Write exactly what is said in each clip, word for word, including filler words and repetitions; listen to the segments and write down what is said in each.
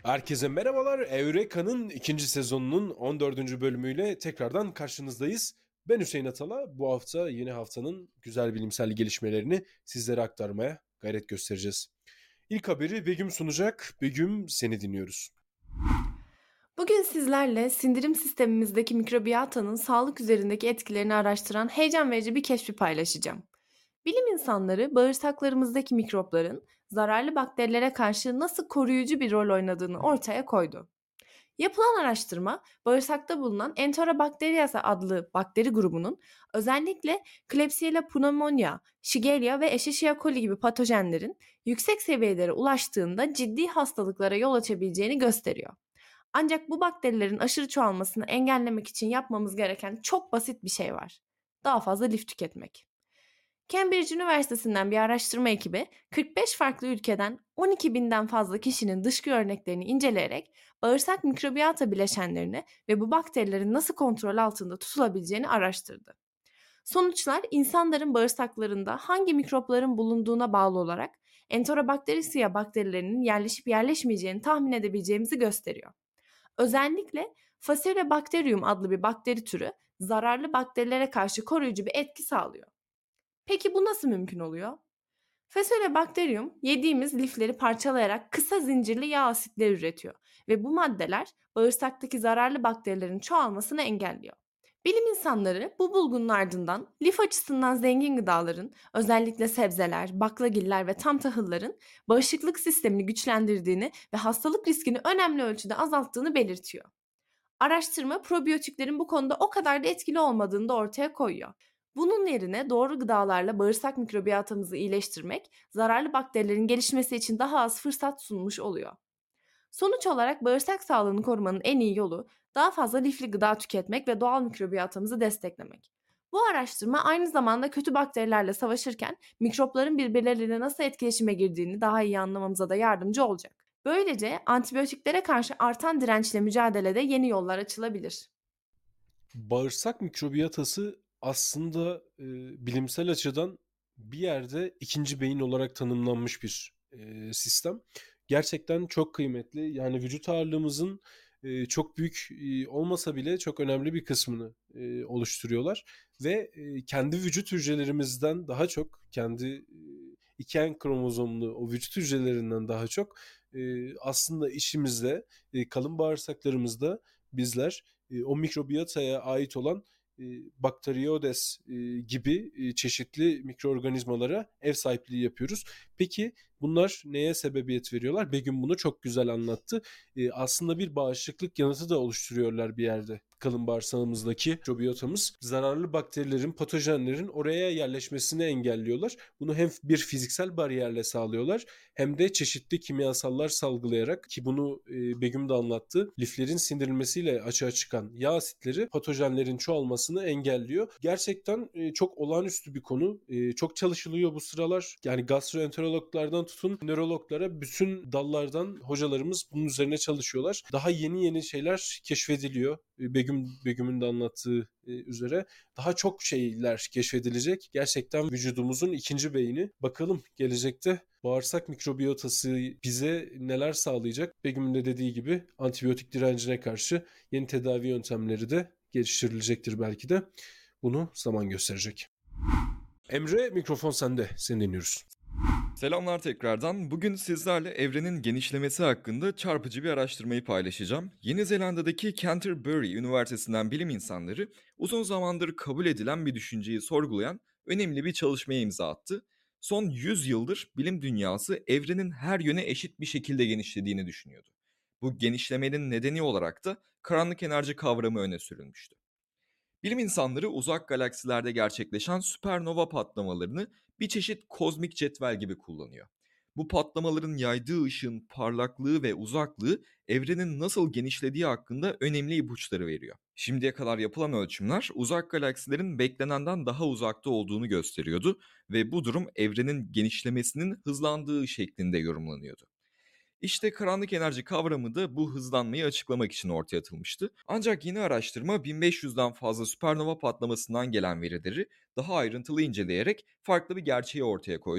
Herkese merhabalar. Eureka'nın ikinci sezonunun on dördüncü bölümüyle tekrardan karşınızdayız. Ben Hüseyin Atala. Bu hafta yeni haftanın güzel bilimsel gelişmelerini sizlere aktarmaya gayret göstereceğiz. İlk haberi Begüm sunacak. Begüm, seni dinliyoruz. Bugün sizlerle sindirim sistemimizdeki mikrobiyatanın sağlık üzerindeki etkilerini araştıran heyecan verici bir keşfi paylaşacağım. Bilim insanları bağırsaklarımızdaki mikropların zararlı bakterilere karşı nasıl koruyucu bir rol oynadığını ortaya koydu. Yapılan araştırma, bağırsakta bulunan Enterobacteriaceae adlı bakteri grubunun özellikle Klebsiella pneumonia, Shigella ve Escherichia coli gibi patojenlerin yüksek seviyelere ulaştığında ciddi hastalıklara yol açabileceğini gösteriyor. Ancak bu bakterilerin aşırı çoğalmasını engellemek için yapmamız gereken çok basit bir şey var. Daha fazla lif tüketmek. Cambridge Üniversitesi'nden bir araştırma ekibi kırk beş farklı ülkeden on iki binden fazla kişinin dışkı örneklerini inceleyerek bağırsak mikrobiyata bileşenlerini ve bu bakterilerin nasıl kontrol altında tutulabileceğini araştırdı. Sonuçlar insanların bağırsaklarında hangi mikropların bulunduğuna bağlı olarak Enterobacteriaceae bakterilerinin yerleşip yerleşmeyeceğini tahmin edebileceğimizi gösteriyor. Özellikle Faecalibacterium adlı bir bakteri türü zararlı bakterilere karşı koruyucu bir etki sağlıyor. Peki bu nasıl mümkün oluyor? Faecalibacterium yediğimiz lifleri parçalayarak kısa zincirli yağ asitleri üretiyor ve bu maddeler bağırsaktaki zararlı bakterilerin çoğalmasını engelliyor. Bilim insanları bu bulgunun ardından lif açısından zengin gıdaların, özellikle sebzeler, baklagiller ve tam tahılların bağışıklık sistemini güçlendirdiğini ve hastalık riskini önemli ölçüde azalttığını belirtiyor. Araştırma probiyotiklerin bu konuda o kadar da etkili olmadığını da ortaya koyuyor. Bunun yerine doğru gıdalarla bağırsak mikrobiyatamızı iyileştirmek, zararlı bakterilerin gelişmesi için daha az fırsat sunmuş oluyor. Sonuç olarak bağırsak sağlığını korumanın en iyi yolu daha fazla lifli gıda tüketmek ve doğal mikrobiyatamızı desteklemek. Bu araştırma aynı zamanda kötü bakterilerle savaşırken mikropların birbirleriyle nasıl etkileşime girdiğini daha iyi anlamamıza da yardımcı olacak. Böylece antibiyotiklere karşı artan dirençle mücadelede yeni yollar açılabilir. Bağırsak mikrobiyatası aslında e, bilimsel açıdan bir yerde ikinci beyin olarak tanımlanmış bir e, sistem. Gerçekten çok kıymetli. Yani vücut ağırlığımızın e, çok büyük e, olmasa bile çok önemli bir kısmını e, oluşturuyorlar. Ve e, kendi vücut hücrelerimizden daha çok, kendi e, iki en kromozomlu o vücut hücrelerinden daha çok e, aslında işimizde, e, kalın bağırsaklarımızda bizler e, o mikrobiyataya ait olan e, Bacteroides e, gibi e, çeşitli mikroorganizmalara ev sahipliği yapıyoruz. Peki bunlar neye sebebiyet veriyorlar? Begüm bunu çok güzel anlattı. E, aslında bir bağışıklık yanıtı da oluşturuyorlar bir yerde. Kalın bağırsağımızdaki mikrobiyotamız zararlı bakterilerin, patojenlerin oraya yerleşmesini engelliyorlar. Bunu hem bir fiziksel bariyerle sağlıyorlar hem de çeşitli kimyasallar salgılayarak, ki bunu e, Begüm de anlattı, liflerin sindirilmesiyle açığa çıkan yağ asitleri patojenlerin çoğalmasını engelliyor. Gerçekten e, çok olağanüstü bir konu. E, çok çalışılıyor bu sıralar. Yani gastroenterologlardan tutun nörologlara bütün dallardan hocalarımız bunun üzerine çalışıyorlar. Daha yeni yeni şeyler keşfediliyor. E, Begüm Begüm'ün de anlattığı e, üzere daha çok şeyler keşfedilecek. Gerçekten vücudumuzun ikinci beyni. Bakalım gelecekte bağırsak mikrobiyotası bize neler sağlayacak? Begüm'ün de dediği gibi antibiyotik direncine karşı yeni tedavi yöntemleri de geliştirilecektir belki de. Bunu zaman gösterecek. Emre, mikrofon sende. Seni dinliyoruz. Selamlar tekrardan. Bugün sizlerle evrenin genişlemesi hakkında çarpıcı bir araştırmayı paylaşacağım. Yeni Zelanda'daki Canterbury Üniversitesi'nden bilim insanları uzun zamandır kabul edilen bir düşünceyi sorgulayan önemli bir çalışmaya imza attı. Son yüz yıldır bilim dünyası evrenin her yöne eşit bir şekilde genişlediğini düşünüyordu. Bu genişlemenin nedeni olarak da karanlık enerji kavramı öne sürülmüştü. Bilim insanları uzak galaksilerde gerçekleşen süpernova patlamalarını bir çeşit kozmik cetvel gibi kullanıyor. Bu patlamaların yaydığı ışığın parlaklığı ve uzaklığı evrenin nasıl genişlediği hakkında önemli ipuçları veriyor. Şimdiye kadar yapılan ölçümler uzak galaksilerin beklenenden daha uzakta olduğunu gösteriyordu ve bu durum evrenin genişlemesinin hızlandığı şeklinde yorumlanıyordu. İşte karanlık enerji kavramı da bu hızlanmayı açıklamak için ortaya atılmıştı. Ancak yeni araştırma bin beş yüzden fazla süpernova patlamasından gelen verileri daha ayrıntılı inceleyerek farklı bir gerçeği ortaya koydu.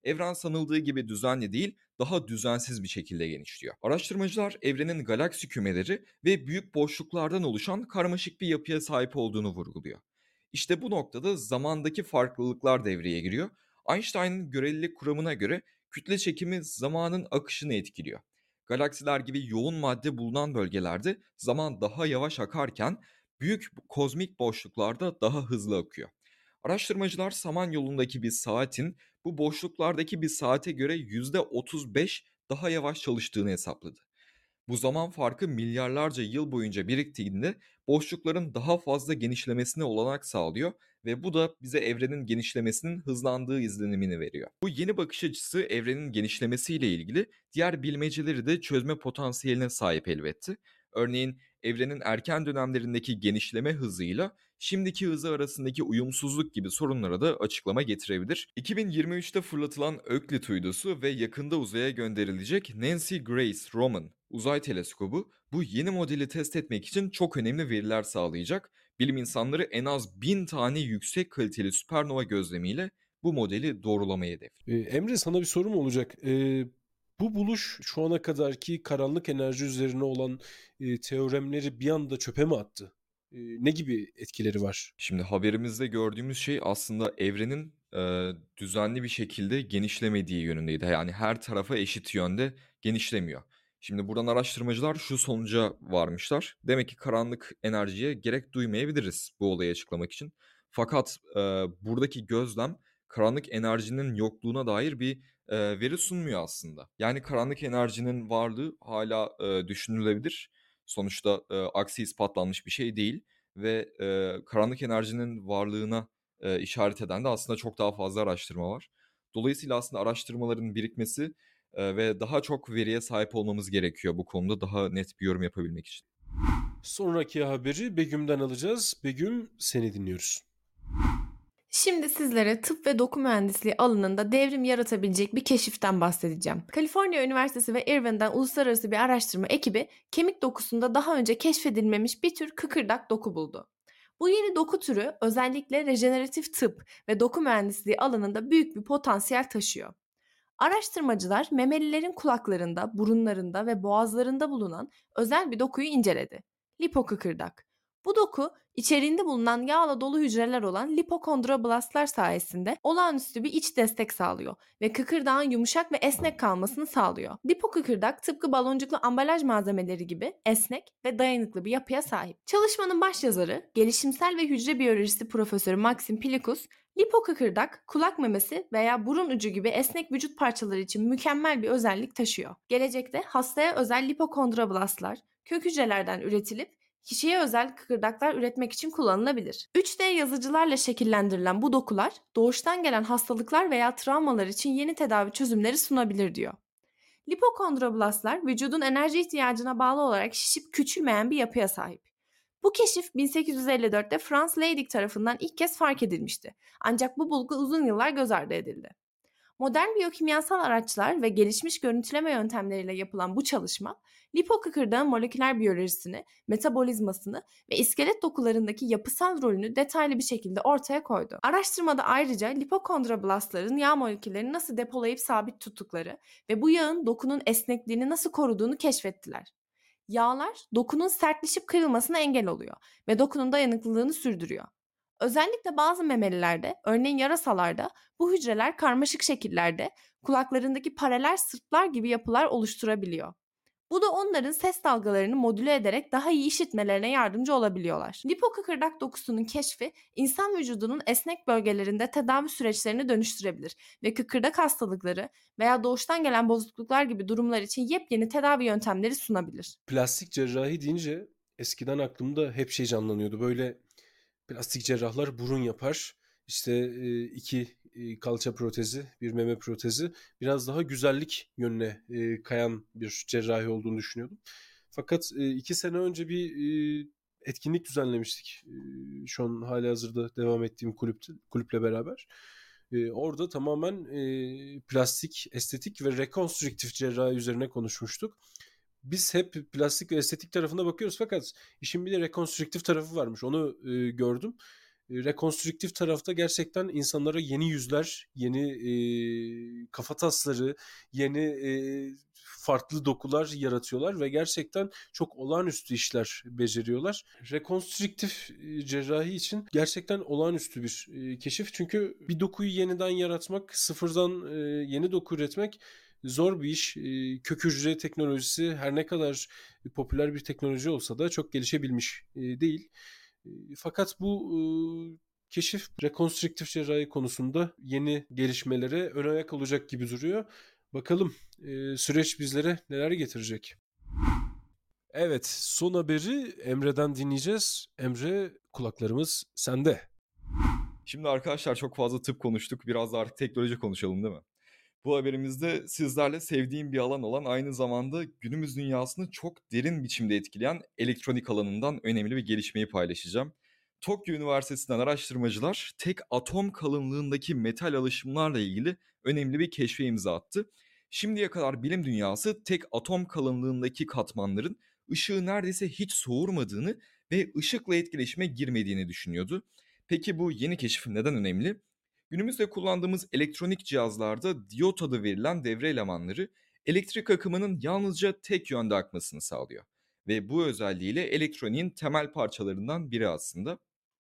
evren sanıldığı gibi düzenli değil, daha düzensiz bir şekilde genişliyor. Araştırmacılar evrenin galaksi kümeleri ve büyük boşluklardan oluşan karmaşık bir yapıya sahip olduğunu vurguluyor. İşte bu noktada zamandaki farklılıklar devreye giriyor. Einstein'ın görelilik kuramına göre kütle çekimi zamanın akışını etkiliyor. Galaksiler gibi yoğun madde bulunan bölgelerde zaman daha yavaş akarken büyük kozmik boşluklarda daha hızlı akıyor. Araştırmacılar Samanyolu'ndaki bir saatin bu boşluklardaki bir saate göre yüzde otuz beş daha yavaş çalıştığını hesapladı. Bu zaman farkı milyarlarca yıl boyunca biriktiğinde boşlukların daha fazla genişlemesine olanak sağlıyor ve bu da bize evrenin genişlemesinin hızlandığı izlenimini veriyor. Bu yeni bakış açısı evrenin genişlemesiyle ilgili diğer bilmeceleri de çözme potansiyeline sahip elbette. Örneğin evrenin erken dönemlerindeki genişleme hızıyla şimdiki hızı arasındaki uyumsuzluk gibi sorunlara da açıklama getirebilir. iki bin yirmi üçte fırlatılan Euclid uydusu ve yakında uzaya gönderilecek Nancy Grace Roman uzay teleskobu bu yeni modeli test etmek için çok önemli veriler sağlayacak. Bilim insanları en az bin tane yüksek kaliteli süpernova gözlemiyle bu modeli doğrulamayı hedefliyor. Ee, Emre, sana bir sorum olacak. Ee, bu buluş şu ana kadarki karanlık enerji üzerine olan e, teoremleri bir anda çöpe mi attı? Ee, ne gibi etkileri var? Şimdi haberimizde gördüğümüz şey aslında evrenin e, düzenli bir şekilde genişlemediği yönündeydi. Yani her tarafa eşit yönde genişlemiyor. Şimdi buradan araştırmacılar şu sonuca varmışlar. Demek ki karanlık enerjiye gerek duymayabiliriz bu olayı açıklamak için. Fakat e, buradaki gözlem karanlık enerjinin yokluğuna dair bir e, veri sunmuyor aslında. Yani karanlık enerjinin varlığı hala e, düşünülebilir. Sonuçta e, aksi ispatlanmış bir şey değil ve e, karanlık enerjinin varlığına e, işaret eden de aslında çok daha fazla araştırma var. Dolayısıyla aslında araştırmaların birikmesi e, ve daha çok veriye sahip olmamız gerekiyor bu konuda daha net bir yorum yapabilmek için. Sonraki haberi Begüm'den alacağız. Begüm, seni dinliyoruz. Şimdi sizlere tıp ve doku mühendisliği alanında devrim yaratabilecek bir keşiften bahsedeceğim. Kaliforniya Üniversitesi ve Irvine'den uluslararası bir araştırma ekibi kemik dokusunda daha önce keşfedilmemiş bir tür kıkırdak doku buldu. Bu yeni doku türü özellikle rejeneratif tıp ve doku mühendisliği alanında büyük bir potansiyel taşıyor. Araştırmacılar memelilerin kulaklarında, burunlarında ve boğazlarında bulunan özel bir dokuyu inceledi. Lipokıkırdak. Bu doku içeriğinde bulunan yağla dolu hücreler olan lipokondroblastlar sayesinde olağanüstü bir iç destek sağlıyor ve kıkırdağın yumuşak ve esnek kalmasını sağlıyor. Lipokıkırdak tıpkı baloncuklu ambalaj malzemeleri gibi esnek ve dayanıklı bir yapıya sahip. Çalışmanın başyazarı, gelişimsel ve hücre biyolojisi profesörü Maxim Pilikus, lipokıkırdak, kulak memesi veya burun ucu gibi esnek vücut parçaları için mükemmel bir özellik taşıyor. Gelecekte hastaya özel lipokondroblastlar, kök hücrelerden üretilip kişiye özel kıkırdaklar üretmek için kullanılabilir. üç D yazıcılarla şekillendirilen bu dokular doğuştan gelen hastalıklar veya travmalar için yeni tedavi çözümleri sunabilir diyor. Lipokondroblastlar vücudun enerji ihtiyacına bağlı olarak şişip küçülmeyen bir yapıya sahip. Bu keşif bin sekiz yüz elli dörtte Franz Leydig tarafından ilk kez fark edilmişti. Ancak bu bulgu uzun yıllar göz ardı edildi. Modern biyokimyasal araçlar ve gelişmiş görüntüleme yöntemleriyle yapılan bu çalışma, lipokıkırdağın moleküler biyolojisini, metabolizmasını ve iskelet dokularındaki yapısal rolünü detaylı bir şekilde ortaya koydu. Araştırmada ayrıca lipokondroblastların yağ moleküllerini nasıl depolayıp sabit tuttukları ve bu yağın dokunun esnekliğini nasıl koruduğunu keşfettiler. Yağlar dokunun sertleşip kırılmasına engel oluyor ve dokunun dayanıklılığını sürdürüyor. Özellikle bazı memelilerde, örneğin yarasalarda bu hücreler karmaşık şekillerde kulaklarındaki paralel sırtlar gibi yapılar oluşturabiliyor. Bu da onların ses dalgalarını modüle ederek daha iyi işitmelerine yardımcı olabiliyorlar. Lipokıkırdak dokusunun keşfi insan vücudunun esnek bölgelerinde tedavi süreçlerini dönüştürebilir ve kıkırdak hastalıkları veya doğuştan gelen bozukluklar gibi durumlar için yepyeni tedavi yöntemleri sunabilir. Plastik cerrahi deyince eskiden aklımda hep şey canlanıyordu. Böyle plastik cerrahlar burun yapar. İşte e, iki e, kalça protezi, bir meme protezi. Biraz daha güzellik yönüne e, kayan bir cerrahi olduğunu düşünüyordum. Fakat e, iki sene önce bir e, etkinlik düzenlemiştik. E, şu an halihazırda devam ettiğim kulüpte, kulüple beraber. E, orada tamamen e, plastik, estetik ve rekonstrüktif cerrahi üzerine konuşmuştuk. Biz hep plastik ve estetik tarafına bakıyoruz fakat işin bir de rekonstrüktif tarafı varmış. Onu e, gördüm. rekonstrüktif tarafta gerçekten insanlara yeni yüzler, yeni e, kafatasları, yeni e, farklı dokular yaratıyorlar ve gerçekten çok olağanüstü işler beceriyorlar. Rekonstrüktif e, cerrahi için gerçekten olağanüstü bir e, keşif. Çünkü bir dokuyu yeniden yaratmak, sıfırdan e, yeni doku üretmek zor bir iş. E, kök hücre teknolojisi her ne kadar popüler bir teknoloji olsa da çok gelişebilmiş e, değil. E, fakat bu e, keşif rekonstrüktif cerrahi konusunda yeni gelişmelere ön ayak olacak gibi duruyor. Bakalım e, süreç bizlere neler getirecek. Evet, son haberi Emre'den dinleyeceğiz. Emre, kulaklarımız sende. Şimdi arkadaşlar çok fazla tıp konuştuk. Biraz da artık teknoloji konuşalım değil mi? Bu haberimizde sizlerle sevdiğim bir alan olan, aynı zamanda günümüz dünyasını çok derin biçimde etkileyen elektronik alanından önemli bir gelişmeyi paylaşacağım. Tokyo Üniversitesi'nden araştırmacılar tek atom kalınlığındaki metal alaşımlarla ilgili önemli bir keşfe imza attı. Şimdiye kadar bilim dünyası tek atom kalınlığındaki katmanların ışığı neredeyse hiç soğurmadığını ve ışıkla etkileşime girmediğini düşünüyordu. Peki bu yeni keşif neden önemli? Günümüzde kullandığımız elektronik cihazlarda diyot adı verilen devre elemanları elektrik akımının yalnızca tek yönde akmasını sağlıyor. Ve bu özelliğiyle elektroniğin temel parçalarından biri aslında.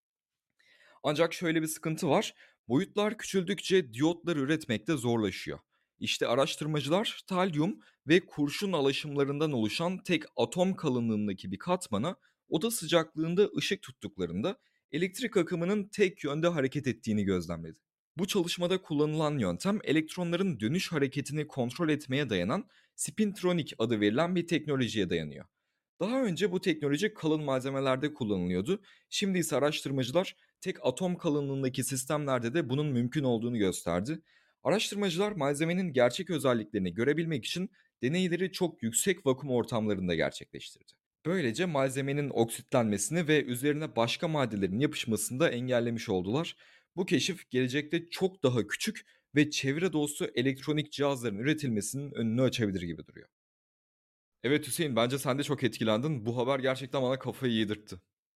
Ancak şöyle bir sıkıntı var. Boyutlar küçüldükçe diyotlar üretmekte zorlaşıyor. İşte araştırmacılar talyum ve kurşun alaşımlarından oluşan tek atom kalınlığındaki bir katmana oda sıcaklığında ışık tuttuklarında elektrik akımının tek yönde hareket ettiğini gözlemledi. Bu çalışmada kullanılan yöntem elektronların dönüş hareketini kontrol etmeye dayanan spintronik adı verilen bir teknolojiye dayanıyor. Daha önce bu teknoloji kalın malzemelerde kullanılıyordu. Şimdi ise araştırmacılar tek atom kalınlığındaki sistemlerde de bunun mümkün olduğunu gösterdi. Araştırmacılar malzemenin gerçek özelliklerini görebilmek için deneyleri çok yüksek vakum ortamlarında gerçekleştirdi. Böylece malzemenin oksitlenmesini ve üzerine başka maddelerin yapışmasını da engellemiş oldular. Bu keşif gelecekte çok daha küçük ve çevre dostu elektronik cihazların üretilmesinin önünü açabilir gibi duruyor. Evet Hüseyin, bence sen de çok etkilendin. Bu haber gerçekten bana kafayı yedirtti.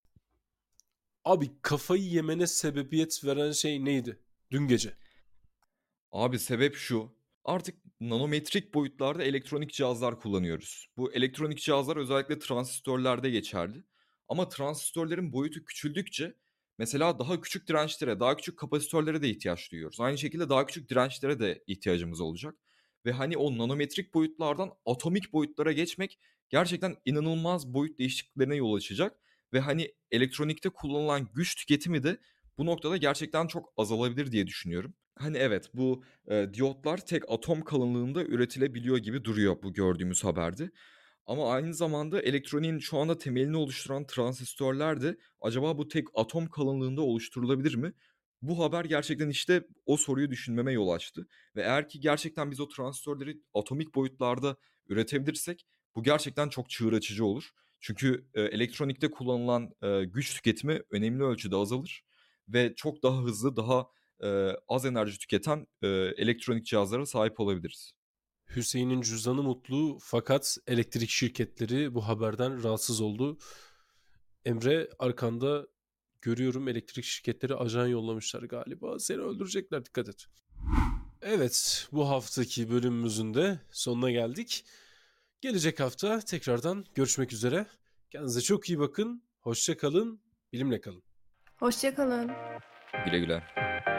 Abi, kafayı yemene sebebiyet veren şey neydi dün gece? Abi sebep şu. Artık nanometrik boyutlarda elektronik cihazlar kullanıyoruz. Bu elektronik cihazlar özellikle transistörlerde geçerli. Ama transistörlerin boyutu küçüldükçe mesela daha küçük dirençlere, daha küçük kapasitörlere de ihtiyaç duyuyoruz. Aynı şekilde daha küçük dirençlere de ihtiyacımız olacak. Ve hani o nanometrik boyutlardan atomik boyutlara geçmek gerçekten inanılmaz boyut değişikliklerine yol açacak. Ve hani elektronikte kullanılan güç tüketimi de bu noktada gerçekten çok azalabilir diye düşünüyorum. Hani evet, bu e, diyotlar tek atom kalınlığında üretilebiliyor gibi duruyor bu gördüğümüz haberde. Ama aynı zamanda elektroniğin şu anda temelini oluşturan transistörler de acaba bu tek atom kalınlığında oluşturulabilir mi? Bu haber gerçekten işte o soruyu düşünmeme yol açtı. Ve eğer ki gerçekten biz o transistörleri atomik boyutlarda üretebilirsek bu gerçekten çok çığır açıcı olur. Çünkü e, elektronikte kullanılan e, güç tüketimi önemli ölçüde azalır ve çok daha hızlı, daha e, az enerji tüketen e, elektronik cihazlara sahip olabiliriz. Hüseyin'in cüzdanı mutlu fakat elektrik şirketleri bu haberden rahatsız oldu. Emre, arkanda görüyorum, elektrik şirketleri ajan yollamışlar galiba. Seni öldürecekler, dikkat et. Evet, bu haftaki bölümümüzün de sonuna geldik. Gelecek hafta tekrardan görüşmek üzere. Kendinize çok iyi bakın. Hoşça kalın. Bilimle kalın. Hoşça kalın. Güle güle.